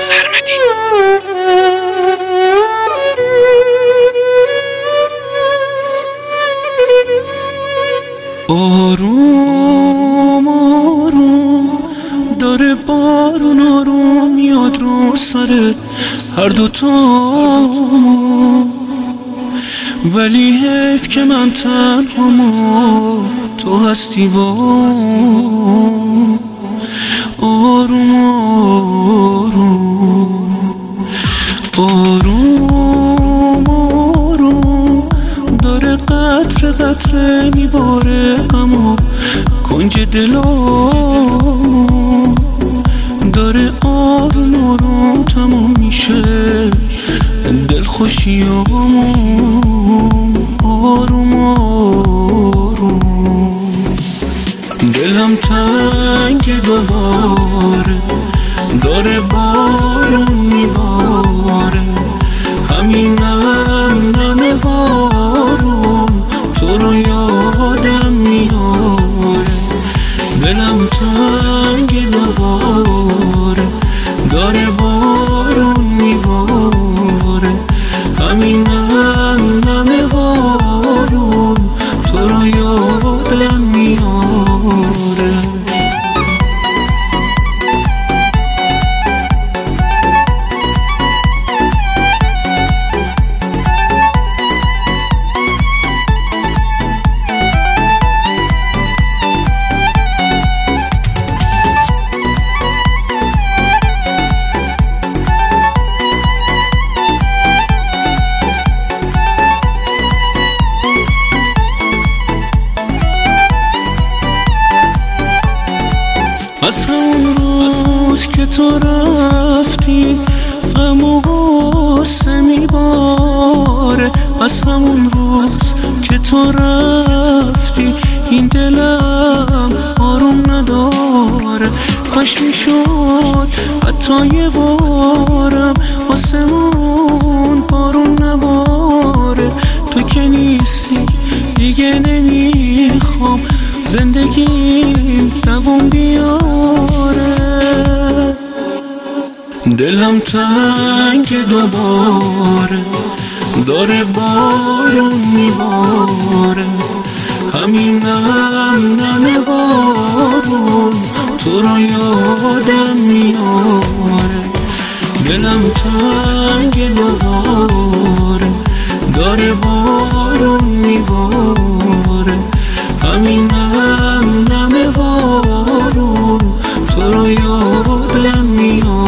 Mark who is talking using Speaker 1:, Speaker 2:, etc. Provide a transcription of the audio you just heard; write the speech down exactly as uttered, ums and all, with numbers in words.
Speaker 1: سرمدی. آروم آروم داره بارون، آروم میاد رو سر هر دوتا، ولی حیف که من تنهام و تو هستی با. آروم آروم آروم آروم داره قطره قطره میباره اما کنج دلامو، داره آروم آروم تمام میشه دلخوشیامو. آروم آروم دلم تنگ دوباره، داره بارون میباره، همینم نمه بارون تو رو یادم میاره. دلم تنگ دوباره، داره بارون میباره، همینم نمه بارون تو رو یادم میاره. از همون روز که تو رفتی غم و غصه میباره، از همون روز که تو رفتی این دلم آروم نداره. کاش میشد حتی یه بارم آسمون بارون نباره. تو که نیستی دیگه نمیخوام زندگیم دوام بیاره. دلم تنگ دوباره، داره بارون میباره، همینم نمه بارون تو رو یادم میاره. دلم تنگ دوباره، داره بارون میباره، همینم نمه بارون تو رو یادم میاره.